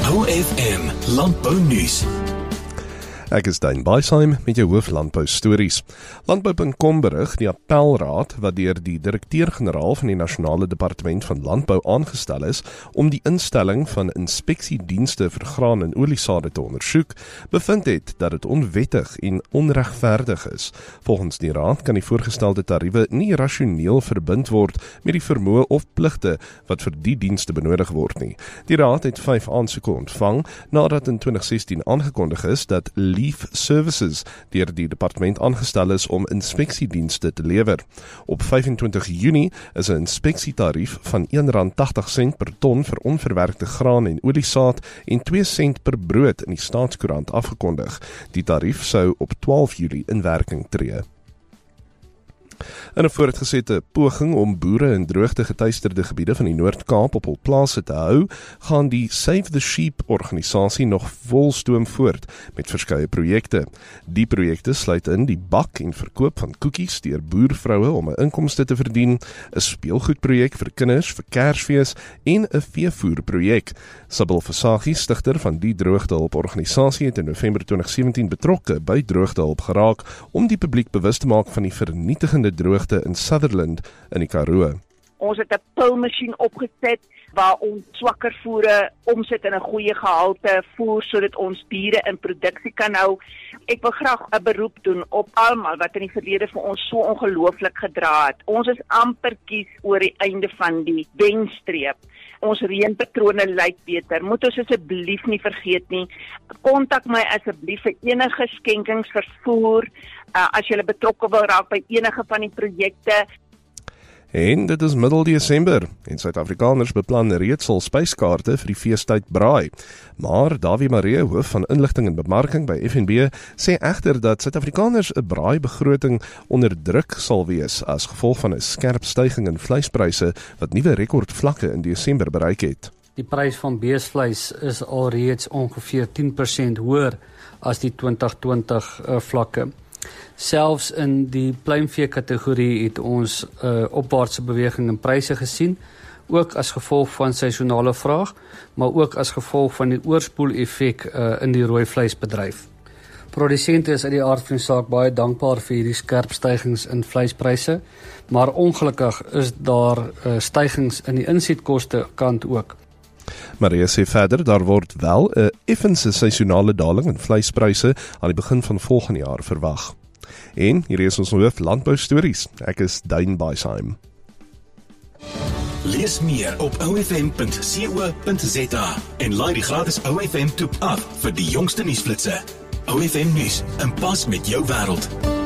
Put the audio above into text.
OFM Landbounuus. Ek is Daan Baisheim met jou hooflandbou stories. Landbou.com berig die appelraad wat deur die direkteur-generaal van die Nasionale Departement van Landbou aangestel is om die instelling van inspeksiedienste vir graan en oliesade te ondersoek, bevind het dat dit onwettig en onregverdig is. Volgens die raad kan die voorgestelde tariewe nie rasioneel verbind word met die vermoë of pligte wat vir die dienste benodig word nie. Die raad het 5 aansoeke ontvang nadat in 2016 aangekondig is dat Leaf Services deur die departement aangestel is om inspeksiedienste te lewer. Op 25 Junie is 'n inspeksietarief van R1.80 per ton vir onverwerkte graan en oliesaad en 2 sent per brood in die Staatskoerant afgekondig. Die tarief sou op 12 Julie in werking tree. In 'n voortgesette poging om boere in droogte geteisterde gebiede van die Noord-Kaap op hul plase te hou, gaan die Save the Sheep organisasie nog volstoom voort met verskeie projekte. Die projekte sluit in die bak en verkoop van koekies deur boervroue om 'n inkomste te verdien, 'n speelgoedprojek vir kinders vir Kersfees en 'n veevoerprojek. Sybil Versaghi, stigter van die droogtehulp organisasie, het in November 2017 betrokke by droogtehulp geraak om die publiek bewus te maak van die vernietigende droogte in Sutherland in die Karoo. Ons het 'n pulmasjien opgeset waar ons swakker voere omsit in 'n goeie gehalte voer sodat ons diere in produksie kan hou. Ek wil graag 'n beroep doen op almal wat in die verlede vir ons so ongelooflik gedra het. Ons is amper kies oor die einde van die wenstreep. Ons reënpatrone lyk beter. Moet ons asseblief nie vergeet nie. Kontak my asseblief vir enige skenkings vir voer, as jy betrokke wil raak by enige van die projekte. En dit is middel Desember en Suid-Afrikaners beplan reeds al spyskaarte vir die feestyd braai. Maar Davie Maree, hoof van inligting en bemarking by FNB, sê egter dat Suid-Afrikaners 'n braaibegroting onder druk sal wees as gevolg van 'n skerp stygings in vleispryse wat nuwe rekordvlakke in Desember bereik het. Die prys van beesvleis is alreeds ongeveer 10% hoër as die 2020 vlakke. Selfs in die pluimvee kategorie het ons opwaartse beweging in pryse gesien, ook as gevolg van seisonale vraag, maar ook as gevolg van die oorspoel-effek in die rooi vleisbedryf. Produsente is uit die aard van die saak baie dankbaar vir hierdie skerp stygings in vleispryse, maar ongelukkig is daar stygings in die insetkoste kant ook. Maree sê verder, daar word wel 'n effense seisonale daling in vleispryse aan die begin van volgende jaar verwag. En hier is ons hoof landbou stories. Ek is Daan Baisheim. Lees meer op ofm.co.za en laai die gratis OFM toep af vir die jongste nuusflitsse. OFM Nuus, in pas met jou wêreld.